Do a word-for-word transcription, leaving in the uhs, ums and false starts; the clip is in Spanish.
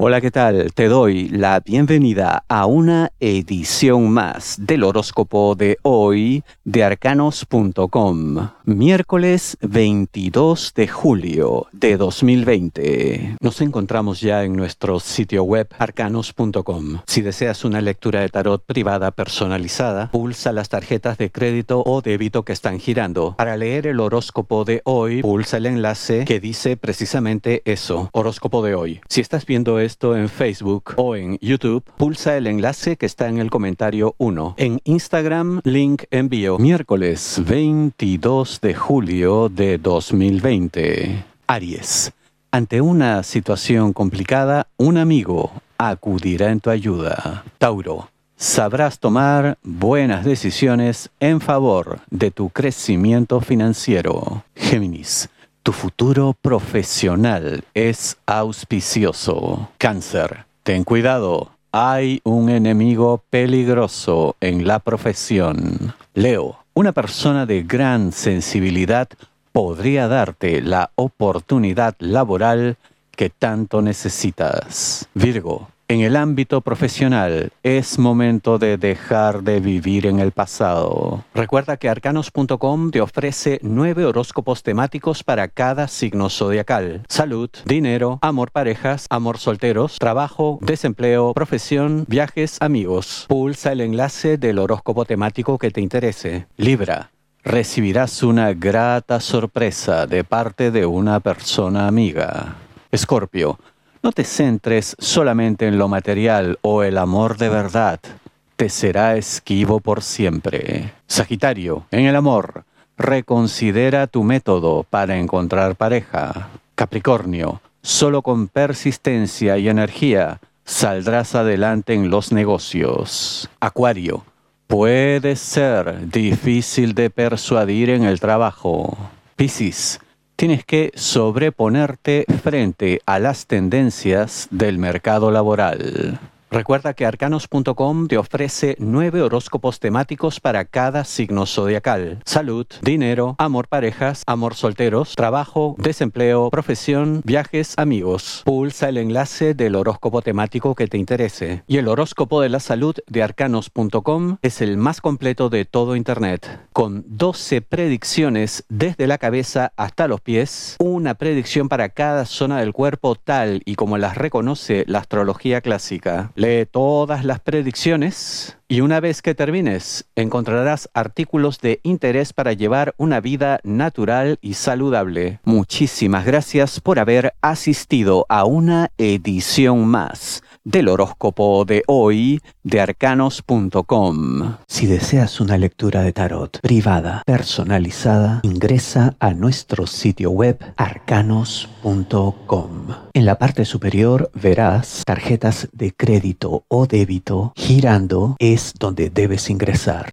Hola, ¿qué tal? Te doy la bienvenida a una edición más del horóscopo de hoy de arcanos punto com, miércoles veintidós de julio de dos mil veinte. Nos encontramos ya en nuestro sitio web arcanos punto com. Si deseas una lectura de tarot privada personalizada, pulsa las tarjetas de crédito o débito que están girando. Para leer el horóscopo de hoy, pulsa el enlace que dice precisamente eso, horóscopo de hoy. Si estás viendo esto en Facebook o en YouTube, pulsa el enlace que está en el comentario uno. En Instagram, link envío. Miércoles veintidós de julio de dos mil veinte. Aries. Ante una situación complicada, un amigo acudirá en tu ayuda. Tauro. Sabrás tomar buenas decisiones en favor de tu crecimiento financiero. Géminis. Tu futuro profesional es auspicioso. Cáncer. Ten cuidado. Hay un enemigo peligroso en la profesión. Leo. Una persona de gran sensibilidad podría darte la oportunidad laboral que tanto necesitas. Virgo. En el ámbito profesional, es momento de dejar de vivir en el pasado. Recuerda que arcanos punto com te ofrece nueve horóscopos temáticos para cada signo zodiacal. Salud, dinero, amor, parejas, amor, solteros, trabajo, desempleo, profesión, viajes, amigos. Pulsa el enlace del horóscopo temático que te interese. Libra. Recibirás una grata sorpresa de parte de una persona amiga. Escorpio. No te centres solamente en lo material o el amor de verdad. Te será esquivo por siempre. Sagitario, en el amor, reconsidera tu método para encontrar pareja. Capricornio, solo con persistencia y energía saldrás adelante en los negocios. Acuario, puede ser difícil de persuadir en el trabajo. Piscis, tienes que sobreponerte frente a las tendencias del mercado laboral. Recuerda que arcanos punto com te ofrece nueve horóscopos temáticos para cada signo zodiacal. Salud, dinero, amor, parejas, amor, solteros, trabajo, desempleo, profesión, viajes, amigos. Pulsa el enlace del horóscopo temático que te interese. Y el horóscopo de la salud de arcanos punto com es el más completo de todo Internet, con doce predicciones desde la cabeza hasta los pies, una predicción para cada zona del cuerpo tal y como las reconoce la astrología clásica. Lee todas las predicciones y una vez que termines, encontrarás artículos de interés para llevar una vida natural y saludable. Muchísimas gracias por haber asistido a una edición más del horóscopo de hoy de arcanos punto com. Si deseas una lectura de tarot privada, personalizada, ingresa a nuestro sitio web arcanos punto com. En la parte superior verás tarjetas de crédito o débito girando, es donde debes ingresar.